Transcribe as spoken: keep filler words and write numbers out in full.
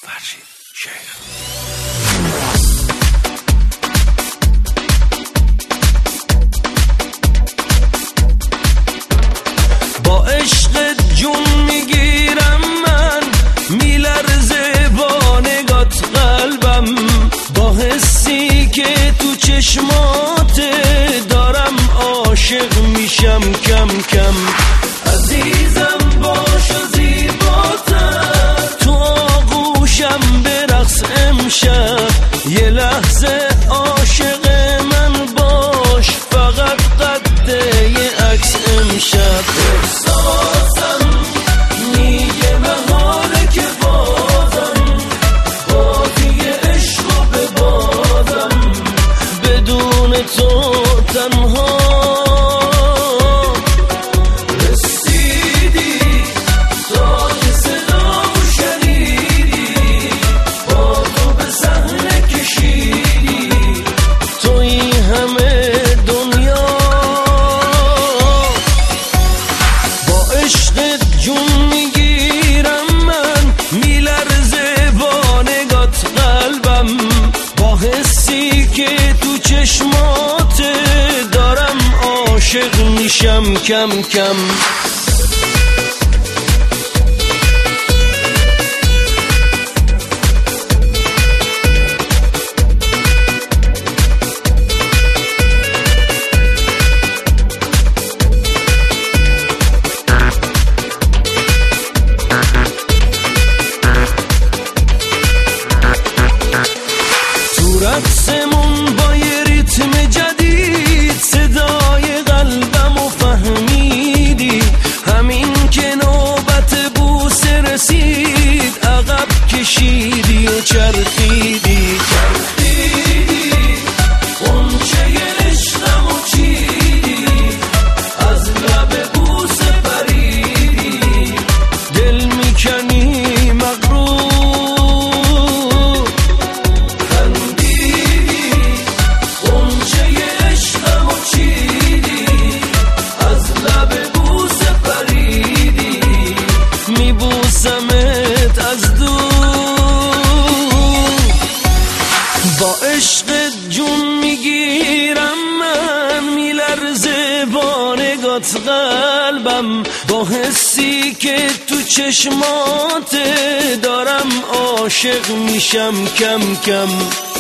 فرشید شیخ. با عشق جون میگیرم من، میلرزه با نگات قلبم، با حسی که تو چشمات دارم عاشق میشم کم کم. عزیزم باش و زیباتر، تو آغوشم برقص امشب، یه لحظه عاشق من باش، فقط قده یه عکس امشب. احساسم میگه مهاره که بازم بازی عشق رو ببازم، بدون تو تنها رسیدی، تا که صدامو شنیدی، با تو به صحنه کشیدی، توی همه دنیا. با عشق جون میگیرم من، میلرزه با نگات قلبم، با حسی که تو چشمات دارم عاشق میشم کم کم. رقصمون با یه ریتم جدید، صدای قلبمو فهمیدی، همین که نوبت بوسه رسید، عقب کشیدی و چرخیدی چرخیدی، غنچه عشقمو چیدی، از لب بوسه پریدی، دل میکنی مغرور، میبوسمت از دور. با عشق جون میگیرم من، میلرزه با نگات قلبم، با حسی که تو چشمات دارم عاشق میشم کم کم.